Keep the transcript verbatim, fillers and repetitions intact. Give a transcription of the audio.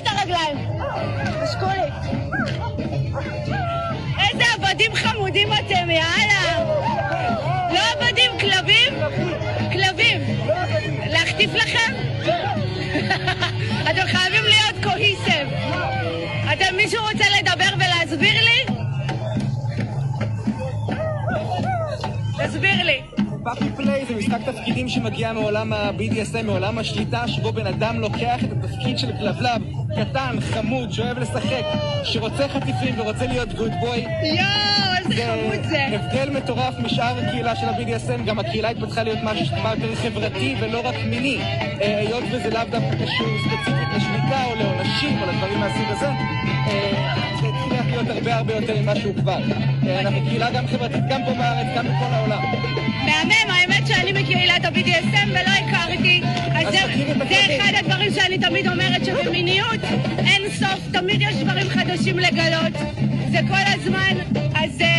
את הרגליים. תשקו לי. איזה עבדים חמודים אתם, יאללה. לא עבדים, כלבים? כלבים. להחטיף לכם? אתם חייבים להיות קוהיסב. אתם, מישהו רוצה לדבר ולהסביר לי? תסביר לי. פאפי פליי זה משחק תפקידים שמגיע מעולם ה-בי די אס אם, מעולם השליטה, שבו בן אדם לוקח את התפקיד של כלבלב, קטן, חמוד, שאוהב לשחק, שרוצה חטיפים ורוצה להיות גוד בוי. יואו, איזה חמוד זה. זה הבדל מטורף משאר הקהילה של ה-בי די אס אם, גם הקהילה התפתחה להיות משהו יותר חברתי ולא רק מיני. היות וזה לאו דווקא קשור ספציפית לשליטה או לעונשים או לדברים מהסוג הזה, זה הצליח להיות הרבה הרבה יותר ממה שהוא כבר. אנחנו קהילה גם חברתית, גם פה בארץ, גם בכל העולם. מהמם, האמת שאני מקהילת ה-בי די אס אם ולא הכרתי, אז זה, זה אחד הדברים שאני תמיד אומרת, שבמיניות אין סוף, תמיד יש דברים חדשים לגלות, זה כל הזמן, אז